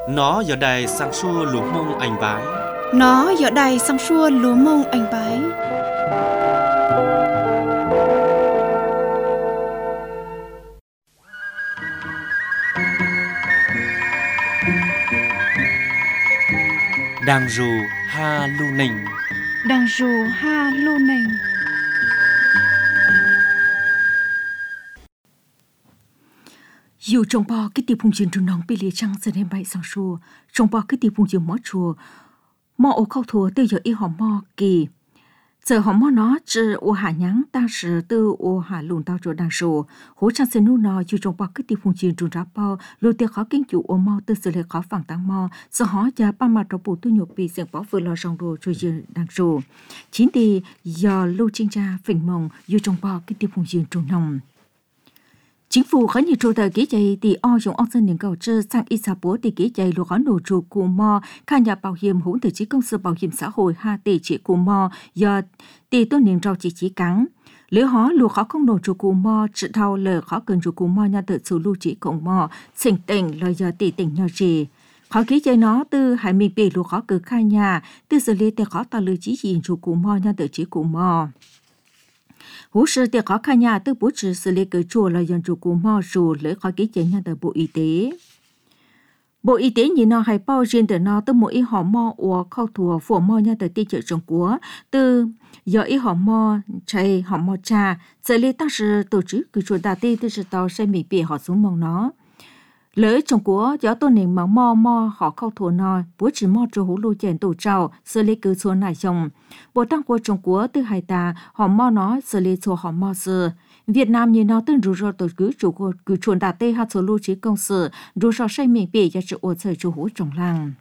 Nó giờ đài sang xua lúa mông anh bái. Nó giờ đài sang xua lúa mông anh bái. Đang dù ha lu nình. Đang dù ha lu nình. Dù trong bò cái tiệp phùng chiến trung nóng bị lìa trăng dần em bay sang xua, trong bò cái tiệp phùng chiến mó chùa, mò ô khâu thua từ giờ y họ mò kỳ. Giờ họ mò nó chứ ô hạ nhắn ta sử từ ô hạ lùn tao chỗ đang sổ, hỗ trang sen nu nó dù trong bò cái tiệp phùng chiến trung rá bò, lùi tiệp khó kinh chủ ô mò từ sự lệ khó phẳng tăng mò, giờ họ giá ba mặt trong bù tu nhục bị giảng bó vừa lo rong đồ rồi giờ đang sổ. Chính thì giờ lưu trinh tra phình mông dù trong bò cái tiệp phùng chiến trung nóng. Chính phủ khá nhiều trô tờ kế chạy thì dùng dân những cầu trơ sang ít xa bố thì kế chạy lùa khó nổ trù cù mò khá nhà bảo hiểm hỗn thể chí công sự bảo hiểm xã hội ha tỷ chỉ cù mò do tỷ tôn niên rau chỉ cắn. Nếu họ lùa khó không nổ trù cù mò chỉ thao lờ khó cần trù cù mò nhà tự sự lưu chỉ cộng mò xình tỉnh lời giờ tỷ tỉnh nhau trì. Khó kế chạy nó từ hải mình bị lùa khó cực khai nhà từ xử lý tê khó tạo lưu chỉ nhìn trù cù mò nhà tự chỉ cù mò. Hú sư tiệc khó khăn nhà từ bố trí xử lý cử chùa là dân chủ của mò rù lấy khỏi ký chế nhà từ Bộ Y tế. Bộ Y tế nhìn nó hay bao riêng từ nó từ mỗi họ mò của khâu thùa phổ mò nhà từ tiêu trợ trong của từ giờ ý họ mò chạy họ mò trà xử lý tác sự tổ chức cử chùa đà tê từ sự tàu xe mỹ bị họ xuống mong nó. Lỡ trong của giáo tôn nền mà mò họ khâu thùa nó bố trí mò cho hú lưu chèn tổ trào xử lý cử chùa này chồng. Bộ tăng của trong của từ hai ta họ mò nó xử lý cho họ mò sự. Việt Nam như nó từng rủ rò tổ chức chủ của cử chùa đà tê hạ số lưu trí công sự rủ rò say mình bị giá trị ổn sở chủ hú trong làng.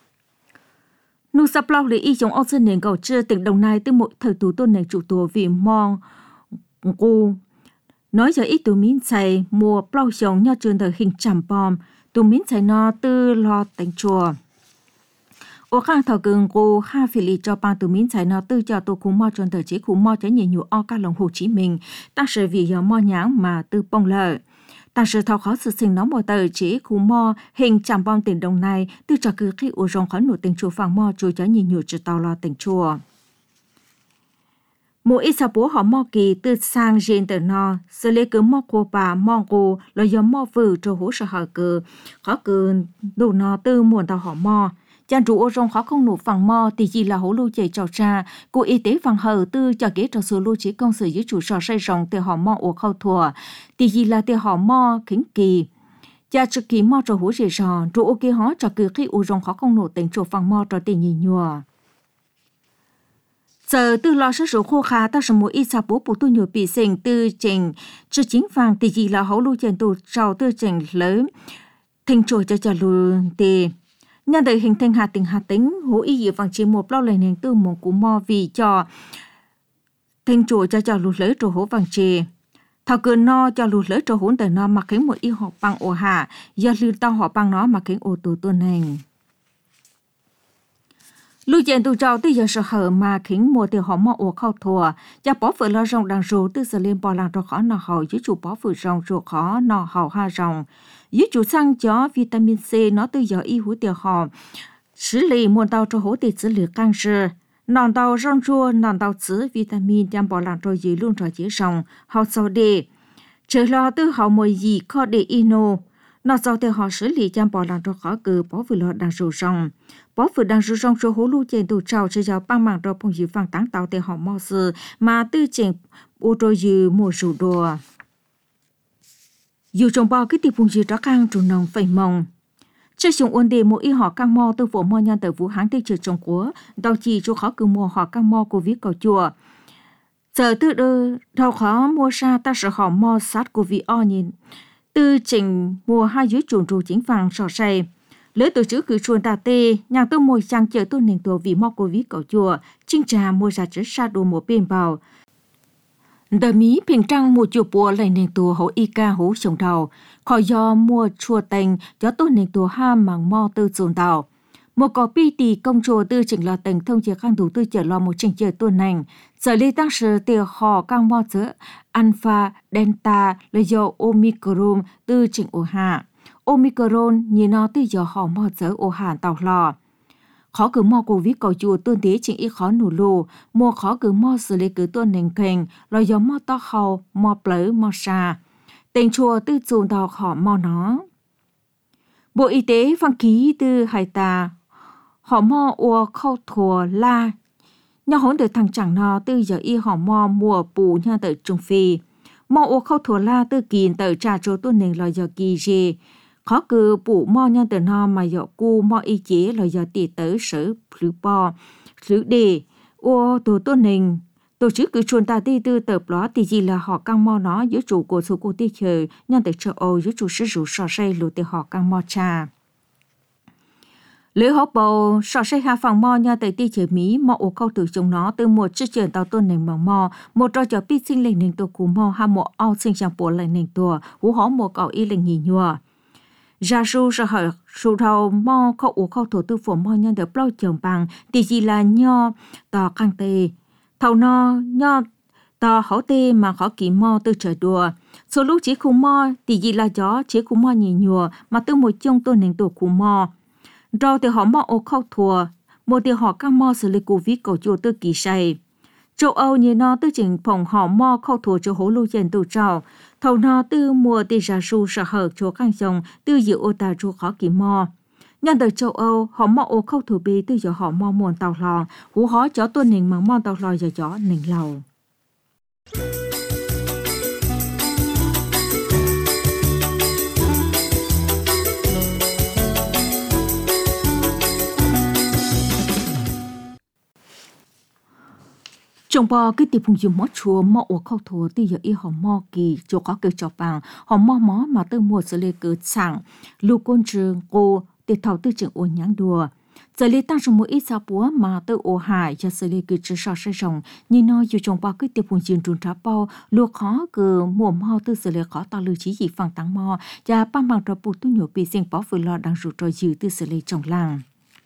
Nụ sắp lâu lấy ý trong dân nền cầu chưa tỉnh Đồng Nai từ mỗi thời tù tôn nền chủ tùa vì mong cô. Nói giờ ít tù miến chạy mùa bao chồng nhau trường thời hình chạm bom, tù miến chạy nó tư lo đánh chùa. Ô khang thảo gừng cô ha phỉ lì cho ba tù miến chạy nó tư cho tù khu mò trường thời chế khu mò cho nhẹ nhụ o ca lòng Hồ Chí Minh, ta sẽ vì giờ mò nhãng mà tư bông lợi. Ta sẽ thao khó sự sinh nó mò tờ chế khu mò hình chạm bom tỉnh Đồng Nai tư cho cứ khi ô rong khó nổi tỉnh chùa phàng mò chùa cho nhẹ nhụ cho tao lo tỉnh chùa. Mỗi ít bố họ mò kỳ từ sang trên từ nó, xử lý cứ mò cô bà mò cô là do mò vử cho hỗ trợ họ cứ khó cứ đủ nó từ muộn tàu họ mò. Chàng chủ ô rong khó không nổ phẳng mò thì chỉ là hỗ lưu chạy trò tra, cụ y tế phẳng hờ tư cho kế trò số lưu chế công sự với chủ sở say rong từ họ mò ô khâu thùa, thì chỉ là từ họ mò khính kỳ. Cha trực kỳ mò trò hỗ rể rò, chủ ô kế họ cho cứ khi ô rong khó không nổ tính trò phẳng mò trò tình nhìn nhùa. Giờ từ lo sức số khô khá ta sẽ mỗi ít xa bố bố tu nhiều bị sinh từ trình chứ chính phàng thì chỉ là hấu lưu chèn tù trào từ trình lớn thành trồi cho lù thì nhân đời hình thành hạt tính hố ý dự vàng chỉ một lâu lời nền tư mong cú mò vì cho thành trồi cho lù lấy trồi hố vàng trì thảo cường no cho lù lấy trồi hốn đời no mà khiến một ý họ bằng ổ hạ do lưu tao họ bằng nó mà khiến ổ tù tuần hành. Lưu chèn tù trào từ giờ sở hở mà khiến mùa từ họ mò ổ khâu thùa, cha bó phở lo rong đang rô từ giờ lên bò làng cho khó nọ hậu dưới chủ bó phở rong rô khó nọ hậu ha rong. Dưới chủ xăng cho vitamin C nó từ giờ y hú tiêu họ, xử lý muôn tàu cho hỗ tỷ xử lý căng sư. Nòn tàu rong rô, nòn tàu chứa vitamin chăm bò làng cho dưới luôn trò chế rong, hậu sau đề. Trở lo từ hậu mùi gì khó để ino. Nó sau theo họ xử lý chăm bò làng cho khó cử bó phở lo đang rô rong. Bó phở đang rú rong cho hố lưu chèn tù trào cho giáo băng mạng cho phong dư phang táng tàu để họ mò sư mà tư chèn ô trôi dư mùa rủ đùa. Dù trong bao cái tiệp phong dư đó căng trù nồng phẩy mông. Trước dùng ôn đề mỗi ý họ căng mò từ phổ mò nhan từ vũ hán tây trừ trong của đào chỉ cho khó cử mùa họ căng mò của viết cầu chùa. Giờ tự đưa đào khó mua ra ta sẽ họ mò sát của vị o nhìn. Tư chỉnh mùa hai dưới chuồng trù chính phàng sò say. Lỡ tổ chức cử chuồn tà tê, nhàng tôi mồi sang chờ tôi nền tổ vì mò cô ví cầu chùa, chinh trà mua ra chứa sa đồ mùa bên bào. Đờ mí平trăng mùa chùa bùa lại nền tổ hổ y ca hổ sông đầu, khỏi do mua chùa tành, cho tôi nền tổ ha màng mò tư dồn đầu. Một có pi tì công chùa tư chỉnh là tành thông chia khang thủ tư trở lo một trình chờ tuần nành, sở lý tăng sự tiêu họ căng mò giữa alpha, delta, là do omicron tư chỉnh ổ hạ. Omicron nhìn nó tới giờ họ mò dở ô hàn tàu lò. Khó cứ mò Covid cầu chùa tuân tế chính ít khó nụ lù, mua khó cứ mò xử lý cứ tuân nền kênh, rồi giờ mò to hầu, mò plớ, mò xa. Tên chùa tư dùn tàu họ mò nó. Bộ Y tế phang ký từ hải tà, họ mò ua khâu thùa la. Nhà hỗn được thằng chẳng nó từ giờ y họ mò mùa bù nha tới Trung Phi. Mò ua khâu thùa la từ kìn tới trà trô tuân nền lo giờ kỳ dê. Khó cứ bù mò nha tới nó mà giờ cu mò y chế lo giờ tì tới sở phứ bò, phứ đề. Ua tổ tuân nền. Tổ chức cứ chuồn ta đi từ tập đó thì gì là họ căng mò nó giữa chủ của số cô tí chờ nhân tới châu Âu giữa chủ sử dụng sò xây lụt thì họ căng mò trà. Lưỡi hộp bầu sò xây hạ phòng mò nhân tới tí chờ Mỹ mò ổ câu từ chúng nó từ một chiếc chuyển tàu tuần nền bằng mò một trò cho biết sinh lệnh nền tổ cú mò hay một ao sinh sang bộ lệnh nền tổ hú hó một cậu y lệnh nhì nhùa. Ra su sở hở su thầu mò khâu ổ câu thổ tư phổ mò nhân tới bao chồng bằng thì gì là nho tò căng tê. Thầu no nho tò hảo tê mà khó kỳ mò từ trời đùa. Số lúc chỉ khu mò thì gì là gió chỉ khu mò nhì nhùa mà từ một chung tôi nền tổ khu mò. Rồi thì họ mò ô khâu thùa, một thì họ các mò xử lý Covid cầu chùa từ kỳ say. Châu Âu như nó từ trình phòng họ mò khâu thùa cho hố lưu dền tù trào. Thầu nó từ mùa thì ra su sở hở cho căng dòng từ dự ô tà cho khó kỳ mò. Nhân từ châu Âu, họ mò ô khâu thủ bì từ giờ họ mò muôn tàu lò, hú hó cho tuân nền mà mò tàu lò giờ gió nền lầu. Trong bò cái tiệp phùng dùng mó chùa mò ô khâu thùa từ giờ y họ mò kỳ cho có cơ cho bằng, họ mò mà từ mùa xử lý cơ chẳng, lưu côn trường cô để thầu tư trường ô nhãn đùa. Giờ lý tăng trong mỗi ít sao búa mà từ ô hải cho xử lý cứ chứ sao sẽ rồng, như nó dù trong bao cái tiệp phùng dùng trùn trá bao, lưu khó cứ mùa mò từ xử lý khó tao lưu chí gì phẳng tăng mò, và bằng bằng trò bụt tu nhổ bị sinh bó vừa lo đang rủ trò dư từ xử lý trong làng.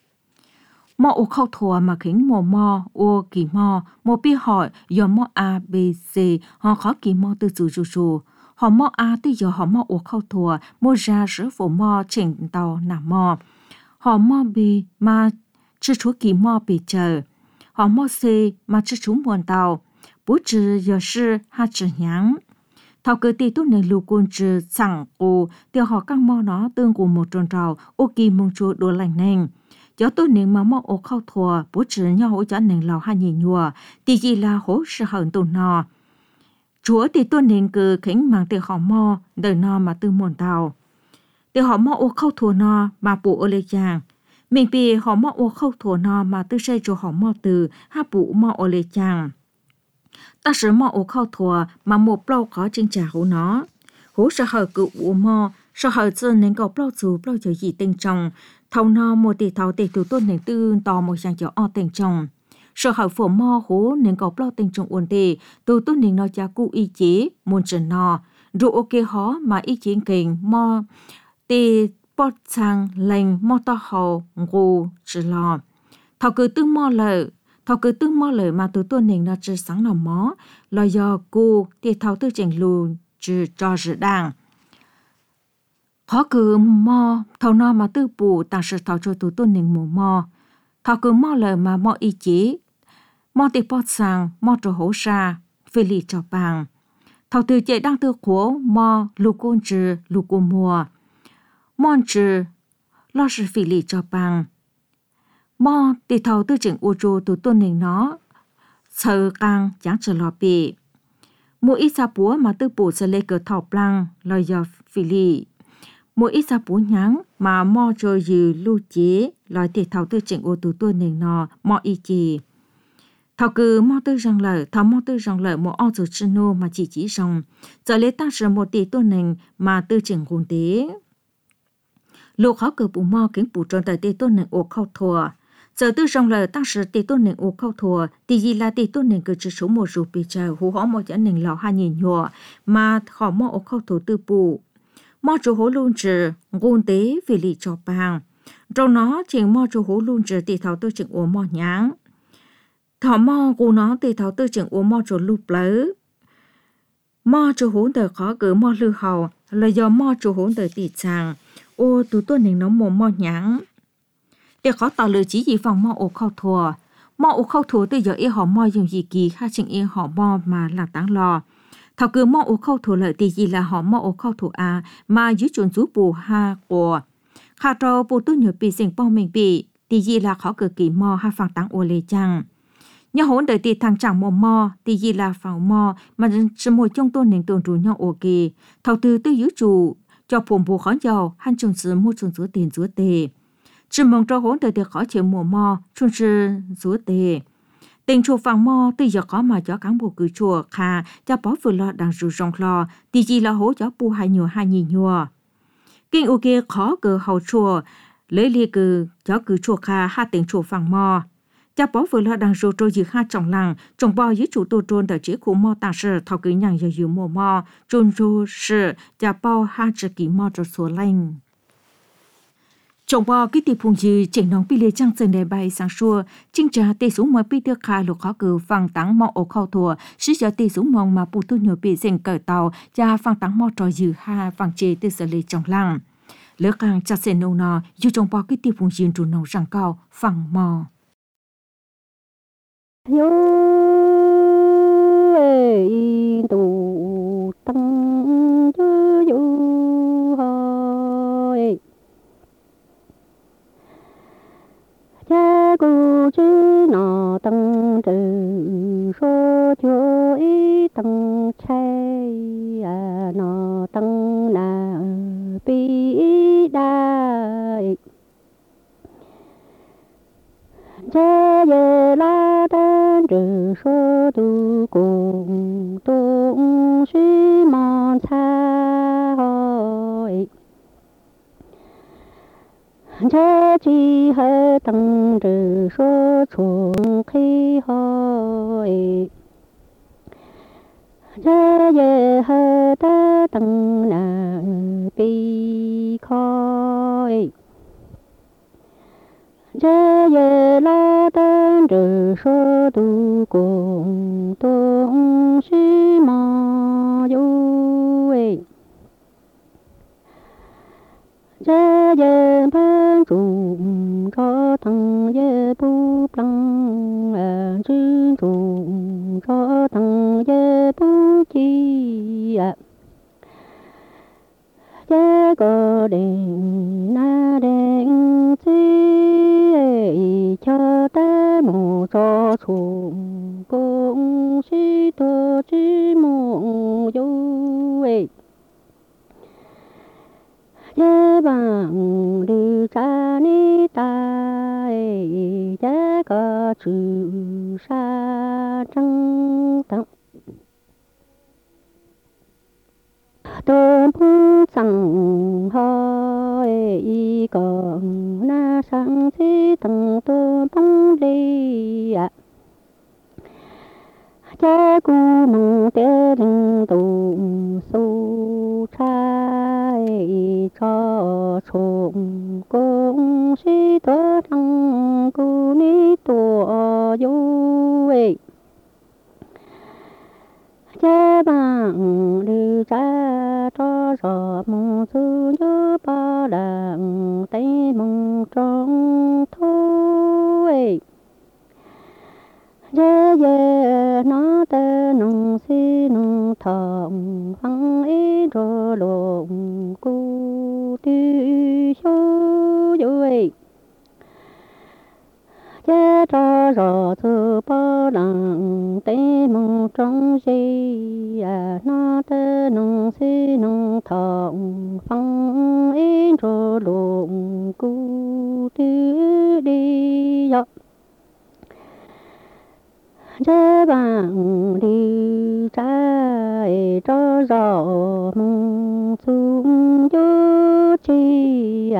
Mò ô khâu thùa mà khiến mò ô kỳ mò bi hỏi do mò A, B, C, họ khó kỳ mò từ dù. Họ mò A từ giờ họ mò ô khâu thùa, mò ra sử phụ mò chỉnh tàu nà mò. Họ mò B mà chứ chú kỳ mò bị chờ. Họ mò C mà chứ chú muôn tàu. Bố trừ giờ sư ha trừ nhắn. Thảo cơ tì tốt nên lưu quân trừ chẳng cô, tiêu họ các mò nó tương của một tròn trào, ô kỳ mong chúa đồ lành nền. Cho tôi nên mà mò ô khâu thùa, bố trừ nhau hỗ cho nền lò hai nhì nhùa, thì gì là hỗ sự hận tù nò. Chúa thì tôi nên cứ khánh mang từ họ mò, đời nò mà tư muôn tàu. Từ họ mò ô khâu thùa nò mà bố ô lê chàng. Mình bị họ mò ô khâu thùa nò mà tư xây cho họ mò từ, ha bố mò ô lê chàng. Ta sử mò ô khâu thùa mà một bao có trên trả hỗ nó. Hỗ sự hận cứ ủ mò, sự hận dân nên có bao giờ gì tình trọng. Thầu nó một tỷ thầu tỷ thủ tôn nền tư tò một dạng cho o tình trọng. Sở hậu phổ mò hố nên có bao tình trọng ổn tì, từ tôn nền nó cha cụ y chế, môn trần nó. Rồi ok hó mà y chế kênh mò tì bọt sang lành mò to hầu ngô trừ lò. Thầu cứ tư mò lời mà từ tôn nền nó trừ sáng nào mó, là do cụ tì thầu tư chỉnh lù trừ cho dự đàng. Khó cứ mò thầu nó mà tư bù tăng sự thầu cho tù tôn nền mù mò. Thầu cứ mò lời mà mò y chế. Mò tì bọt sang, mò trò hổ xa, phê lì cho bằng. Thầu từ chạy đang tư khổ mò lù côn trừ lù côn mùa. Mò trừ lo sự phê lì cho bằng. Mò tì thầu tư chỉnh ô trô tù tôn nền nó. Sợ càng chẳng trở lò bì. Mỗi ít xa búa mà tư bù sẽ lê cờ thọ blanc lo do phê lì. Mỗi ít xa bố nhắn mà mò cho dư lưu chế loại thì thảo tư chỉnh ô tù tuôn nền nò mò y chì. Thảo cứ mò tư rằng lợi một ô dù chân nô mà chỉ rằng giờ lấy tăng sở một tỷ tuôn nền mà tư chỉnh gồm tế. Lúc khó cử bù mò kính bù tròn tại tỷ tuôn nền ô khâu thùa. Giờ tư rằng lợi tăng sở tỷ tuôn nền ô khâu thùa thì gì là tỷ tuôn nền cử trừ số một rụp bì chờ hú hó mò chả nền lò hai nhìn nhùa mà họ mò ô khâu thùa tư bù. Mò chủ hố luôn trừ, ngôn tế vì lì cho bằng. Trong nó chỉnh mò chủ hố luôn trừ tỷ thảo tư chỉnh ổ mò nháng. Thảo mò của nó tỷ thảo tư chỉnh ổ mò chủ lụp lỡ. Mò chủ hố tờ khó cử mò lưu hầu là do mò chủ hố tờ tỷ chàng. ô tụ tôi nên nó mò nhãn để khó tỏ lời chỉ gì phòng mò ô khâu thua từ giờ y họ mò dùng gì kỳ ha chừng y họ mò mà là táng lò thảo cứ mò ô khâu thua lợi thì gì là họ mò ô khâu thua mà dưới chuẩn rú bù ha của khá trâu bù tôi nhớ bị sinh bong mình bị thì gì là khó cực kỳ mò ha phẳng táng ô lê chăng nhớ hỗn đời thì thằng chẳng mò thì gì là phẳng mò mà chỉ mồi trong tôi nên tuần trụ nhau ô kỳ thảo từ tôi dưới trụ cho phùng bù khó giàu han trùng sứ mua trùng giữa tiền giữa tề chỉ mong cho hỗn đời thì khó chịu mò trùng sứ giữa tề tình chùa phẳng mò từ giờ có mà cho cán bộ cứ chùa khà cho bó vừa lo đang rủ rong lo thì gì là hỗ cho bu hai nhì nhùa kinh ô kia khó cờ hậu chùa lấy lia cờ cho cứ chùa khà ha tình chùa phẳng mò cha bó vừa lo đang rủ trôi dự ha trọng lăng trồng bò dưới chủ tô trôn tại chế khu mò tàng sở thao cứ nhàng giờ dự mò trôn rô sở cha bao ha chỉ kỳ mò cho số lành trồng bò cái tiệp phùng dư chỉnh nòng pi lê trăng sơn đề bay sáng xua chinh trà tê xuống mò pi tiêu khai lục khó cử phẳng táng mò ổ khâu thua sĩ giờ tê xuống mong mà bù tu nhồi bị dành cởi tàu cha phẳng táng mò trò dư ha phẳng chế tê sở lê trong lăng lỡ càng chặt sen nâu nò dù trồng bò cái tiệp phùng dư trụ nòng răng cao phẳng mò yo tu tăng yo hoi cha cô chứ nọ tăng trừ số cho ý tăng chay nọ tăng na bi đại cha ye la tan trừ số tu cùng tung suy mòn xa hội cha chi hơi tăng trừ số chuông khi hội cha ye hơi ta tăng na bi khoi cha ye la tan trừ số tu cùng tung suy mò yo cha ye ban trùng cho tăng ye bu plăng chư trùng cho tăng ye bu chi cha có đèn na đèn chi cho ta mù cho trùng cũng si to chi mù yo cha bằng đi cha ni ta cha có chữ sa trăng tặng tôn phung sang hơi còn na sang si tầng tôn phung đi cha cu mong tê linh tu su trai cho trùng công si tơ thăng cu ni tua yo cha bằng đi cha cho rõ mong su nhớ ba đằng tay mong trong thôi cha ye nó tơ nong si nong thòng phăng ý rô lồng cu tư số yo cha cho rõ thư ba đằng tay mong trong gì nó tơ nong si nong thòng phăng ý rô lồng cu tư đi yo cha bằng đi cha cho rõ mong xuống yo chi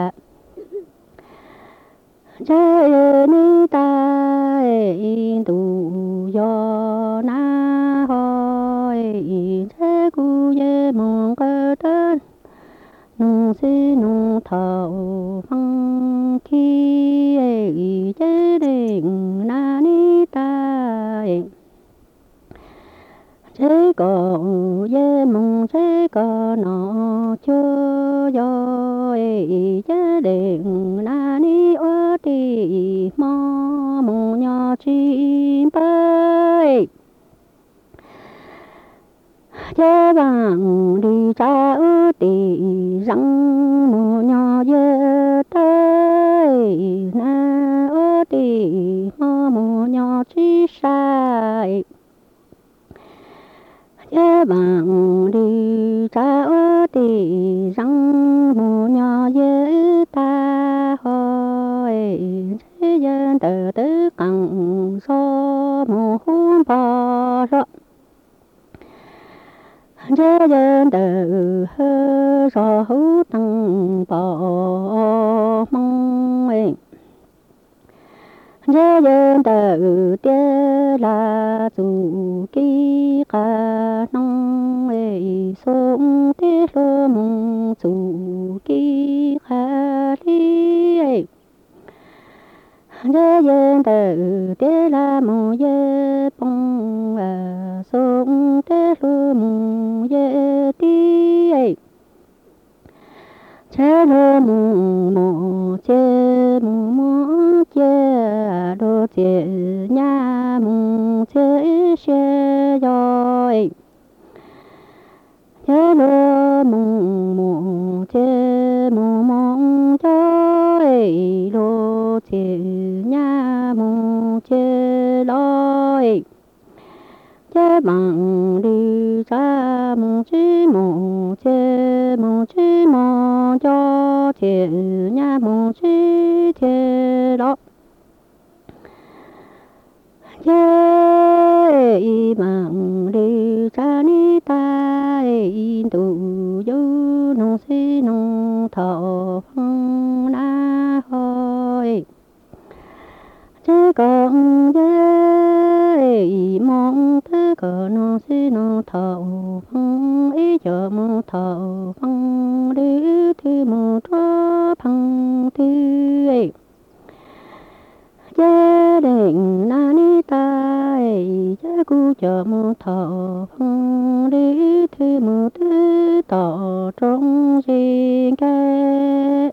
cha ni ta tu yo na hoi cha cu ye mong cơ đơn nong si nong thầu phăng khi cha định na ni ta chế có ye mong chế có nó cho yo chế định na ni ô ti mò mong nhỏ chim bay chế bằng đi cha ư ti răng mò nhỏ ye tới na ô ti mò mò nhỏ chi sai chế bằng đi cha ư ti răng mò nhỏ ye ta hỏi chế dân từ từ cẳng so mò hôn bò rõ chế dân từ hơ so hú tăng bò mong chế dân từ tia là dù kí cả nông sống tia lô mong dù kí khá đi chế dân từ tia là mô ye bông sống tia lô mong ye đi chế lô mong mô chế mong mô chế đô chế nhà mong chế xe rồi chế lô mong mô chế mong mong rồi đô chế nhà mong chế lối chế bằng đi cha mong chế mong chế mong chế mong cho chế nhà mong chế chế đó chế bằng đi cha ni ta tu du nong si nong thọ phong na hồi chế con chế mong thế cờ nong si nong thọ phong ý chờ mong thọ phong đi thi mong cho phong thi chế định na ni ta chế cu chờ mong thọ phong đi thi mong tư tỏ trong riêng cái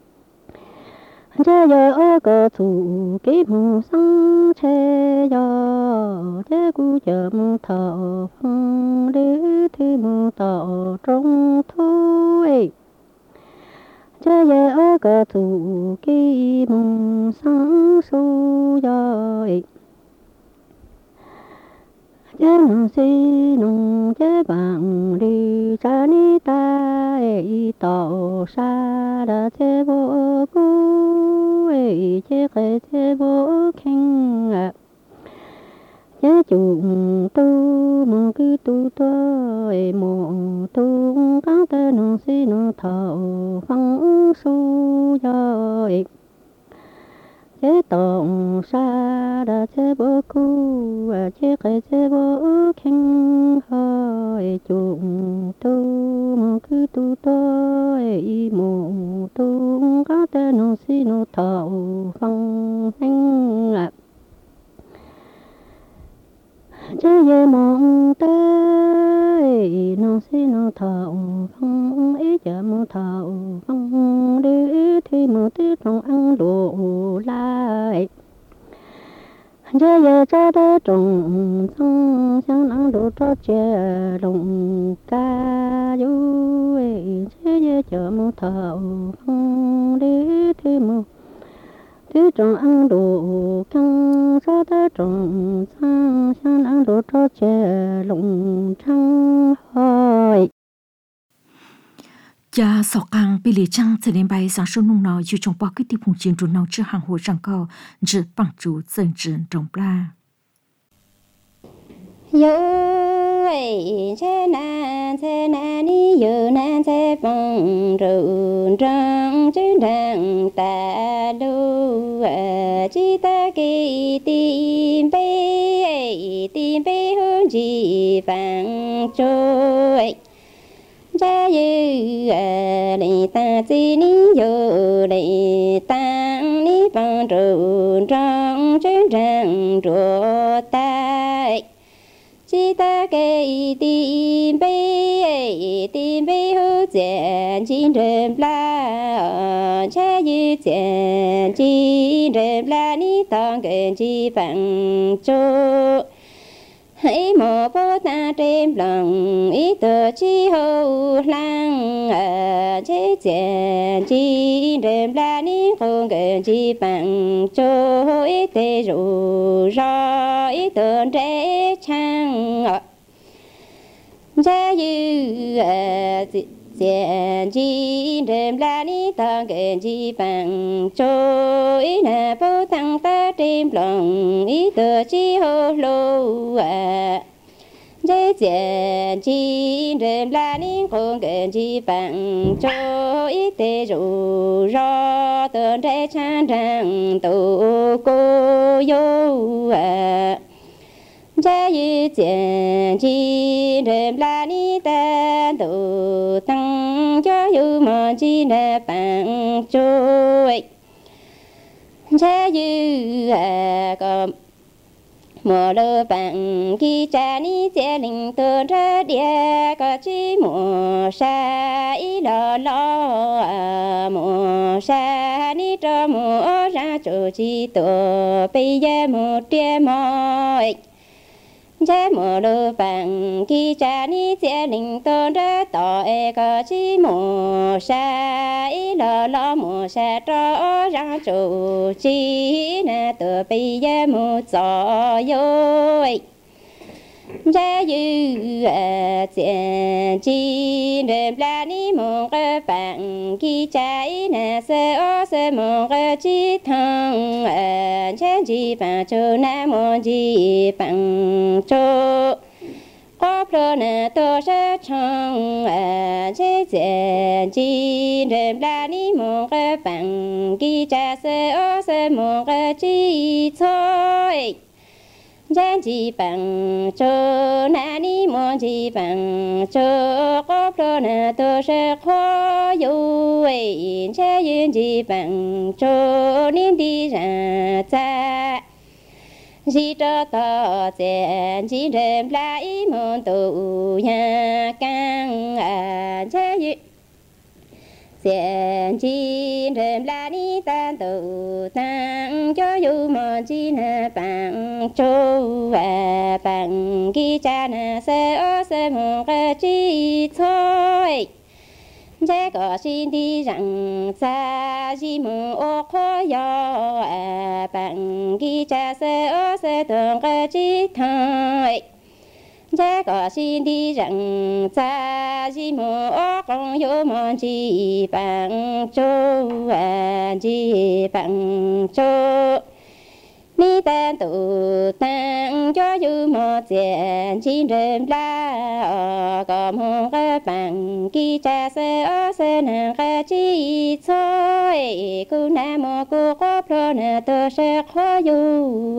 chế giờ cơ thủ ký mong sang chế giờ chế cu chờ mong thọ phong đi thi mong tỏ trong thu chế giờ cơ thủ ký mong sang su giờ chế nong si nong chế bằng đi cha ni ta tỏ sa đã chế vô cu chế khề chế vô khen chế chung tu mong cứ tu tôi mong tu các tên nong si nong thọ phong su rồi chế tổng sa đã chế vô cu chế khề chế vô khen hỏi chung tu mong cứ tu tôi mong tu các tên nong si nong thọ phong thanh chế về mong tới nong si nong thọ phong ý chờ mong thọ phong đi thì mong tư trong ăn đồ lại chế về cha đỡ trồng xong sáng nắng đồ cho chè đồng ca du chế về chờ mong thọ phong đi thì mong tư trong ăn đồ căng cha đỡ trồng sang sáng nắng đồ cho chè lồng trăng hỏi cha sọ càng bị lì trăng trở nên bay sáng sớm nung nọ dù trong bao cái tiệp hùng chiến trốn nong chưa hàng hồ răng cao chỉ bằng chủ dân trần trồng la yo chế na ni yo na chế phong rừng trăng trên đằng ta lu chỉ ta kỳ tìm bê hương gì vàng trôi cha yu lệ ta chi ni yo lệ ta ni phong rừng trăng trên đằng rùa ta chỉ ta kê tìm bê hữu diện chín rừng la cha yu diện chín rừng la ni tông gần chi bằng chỗ hãy mò bố ta đêm lòng ý tờ chi hậu lăng chế diện chi đêm la ní không gần chi bằng chỗ ý tê rủ rõ ý tờ trẻ chăng cha yu diện chi đêm la ní tông gần chi bằng chỗ ý nà bố tăng ta đêm lòng ý tờ chi hậu lâu dễ diện chi đêm la ní không gần chi bằng chỗ ý tê rủ rõ tờ trẻ chan rằng tổ cô yêu cha yu diện chi đêm la ní ta tổ tăng cho yu mà chi nè bằng chỗ cha yu có mùa lơ bằng khi cha ní chế linh tơ ra địa có chi mùa sa ý lo mùa sa ní cho mùa ra chỗ chi tổ bây giờ một tia mỏi cha mùa lơ bằng khi cha ní chế linh tơ ra tỏ có chi mùa sa ý lo mùa sa cho ra chỗ chi nè tổ bây giờ một gió yo cha yu diện chi đêm la ní mong cái bằng khi cha ý nè sẽ mong cái chi thằng cha chi bằng chỗ nam mong chi bằng chỗ có pro nè tôi sẽ chọn chế diện chi đêm la ní mong cái bằng khi cha sẽ mong cái chi thôi Giang chi bằng chỗ na ni mong chi bằng chỗ có pro na tôi sẽ khó yêu cha yun chi bằng chỗ niên đi ra cha chỉ cho tao diện chỉ đêm lại mong tu nhà căng cha yun diện chi đêm la ni tan tu tăng cho yu mong chi na bằng chỗ bằng khi cha na sẽ mong cái chi thôi cha có xin đi rằng cha chỉ mong ô khó yo bằng khi cha sẽ tưởng cái chi thôi cha có xin đi rằng cha chỉ mong ô con yo mong chi bằng chỗ chi bằng chỗ ni tan tu tăng cho yu một diện chín đêm la có mong cái bằng khi cha sẽ nàng cái chi thôi cô nam mô cô có pro na tôi sẽ khó yu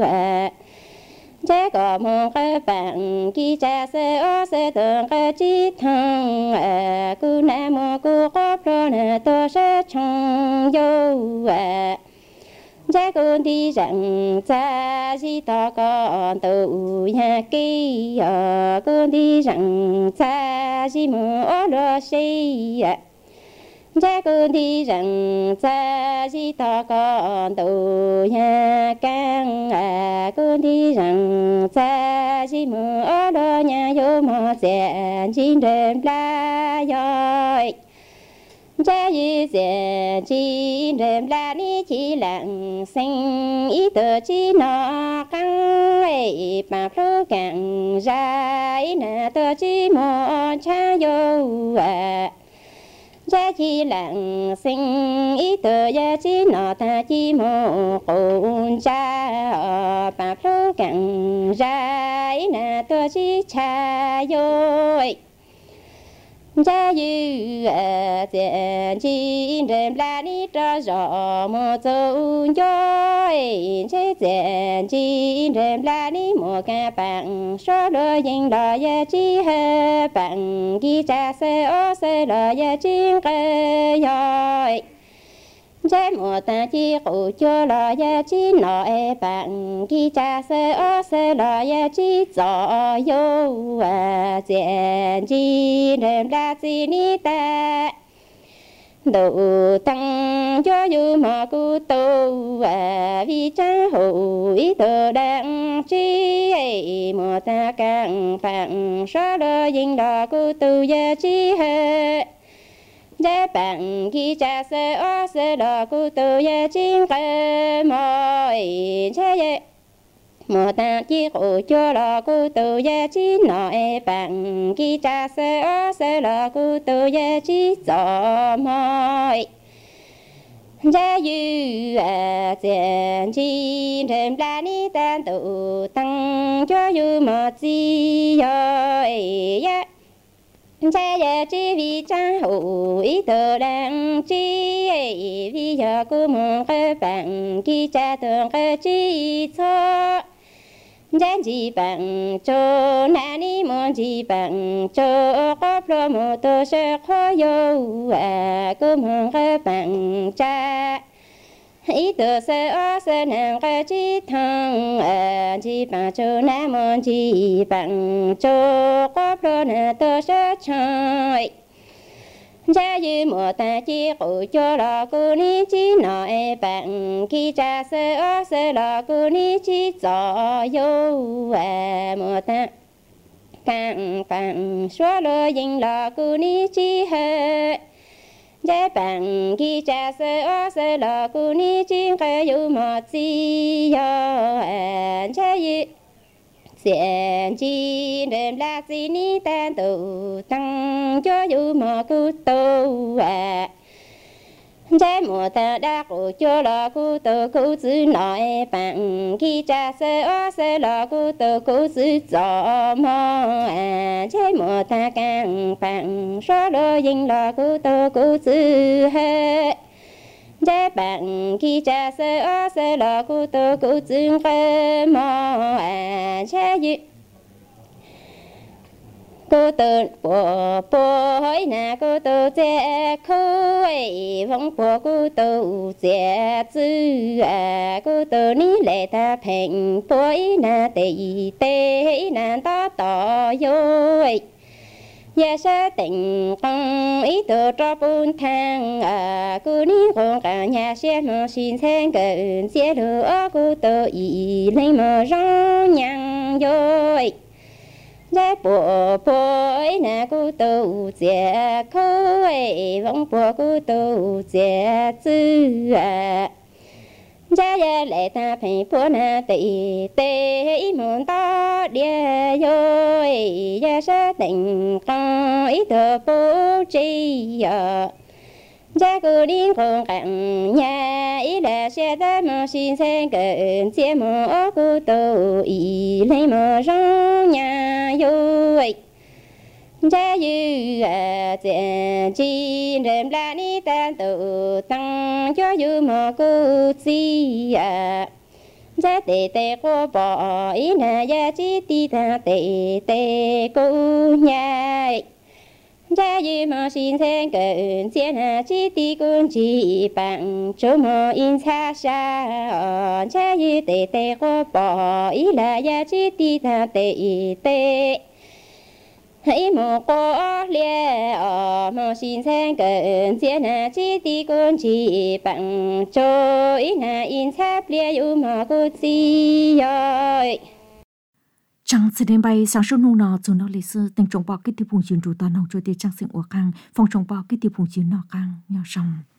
cha có mong cái bằng khi cha sẽ tưởng cái chi thằng cô nam mô cô có pro na tôi sẽ chọn yu cha con đi rằng cha chỉ ta con tu nhà kia con đi rằng cha chỉ mua lo xây cha con đi rằng cha chỉ ta con tu nhà căng con đi rằng cha chỉ mua lo nhà vô mà sẽ chín đêm la rồi cha yu diện chi đêm la ní chi lặng sinh ý tờ chi nó căng ấy bà pro càng ra ý nè tờ chi mò cha yo cha chi lặng sinh ý tờ ya chi nó ta chi mò con cha bà pro càng ra ý nè tờ chi cha yo cha yu diện chi đêm la ní cho rõ một dấu dối chế diện chi đêm la ní một cái bằng số đôi dinh đò ya chi hơi bằng ghi cha sẽ lo ya chi cái rồi trái mùa ta chi cụ cho lo ya chi nọ e bạn khi cha sơ lo ya chi gió yo chén chi đêm la chi ni ta đầu tăng cho you mà cu tu vì cha hữu ý thờ đang chi mùa ta càng phẳng số lo dinh đò cu tu ya chi hệ giá bạn khi cha sơ lo cu tu ya chi cơ mọi cha ye mùa ta chi cụ cho lo cu tu ya chi nọ e bạn khi cha sơ lo cu tu ya chi gió mọi giá yu chén chi thêm la ni tan tu tăng cho yu mà chi ya cha ya chi vì cha hữu ý thờ đang chi vì giờ cô mong các bạn khi cha thường các chi cho giá chi bạn cho na ni mong chi bạn cho có pro một tô sẽ khó yo cô mong các bạn cha ý thờ sẽ nàng các chi thằng chi bạn cho na mong chi bạn cho có pro na tô sẽ chơi cha yu mùa ta chi cụ cho lo cu ni chi nọ e bạn khi cha sơ lo cu ni chi gió yo mùa ta càng phẳng số lo dinh lo cu ni chi hệ giá bạn khi cha sơ lo cu ni chi cơ yu mùa chi yo cha yu chén chi đêm la chi ni tan tu tăng cho yu mà cu tu trái mùa ta đã cụ cho lo cu tu cu chữ nói bạn khi cha sơ lo cu tu cu chữ gió mò trái mùa ta càng phẳng số lo dinh lo cu tu cu chữ hệ giá bạn khi cha sơ lo cu tu cu chữ cơ mò cha yu cô tự bộ hỏi na cô tự che khơi vong bộ cô tự che chữ cô tự ní lệ ta phèn bối na tê na to to yo ya sa tình con ý tự cho bún thang cô ní con cả nhà xe mà xin sang gần xe lửa cô tự ý lấy mà rong nhang yo giá bộ bối na cô tu che khơi vong bộ cô tu che chữ giá ya lệ ta phải bố na tê muốn to địa yo ya sa tình con ý thờ bố chi giá cô đi con cạnh nhà ý là xe ta mà xin sang gần xe mà cô tu ý lấy mà rong nhà yo giá yu chén chi đêm la ni tan tu tăng cho yu mà cô chi giá tê cô bỏ ý na giá chi ti ta tê cô nhai giá yu mà xin sang gần xe na chi ti con chi bằng chỗ mà in xa xa giá yu tê cô bỏ ý là giá chi ti ta tê hãy một có lẽ mà xin sang gần xe na chi ti con chi bằng chỗ ý na in sắp lẽ yu mà cô chi rồi Chẳng sẽ đến bay sáng sớm nung nọ dù nó lịch sử tình trọng bọ cái tiêu phùng chuyên trụ toàn nông cho tiêu trang sinh của căng phòng trọng bọ cái tiêu phùng chuyên nọ căng nhỏ sòng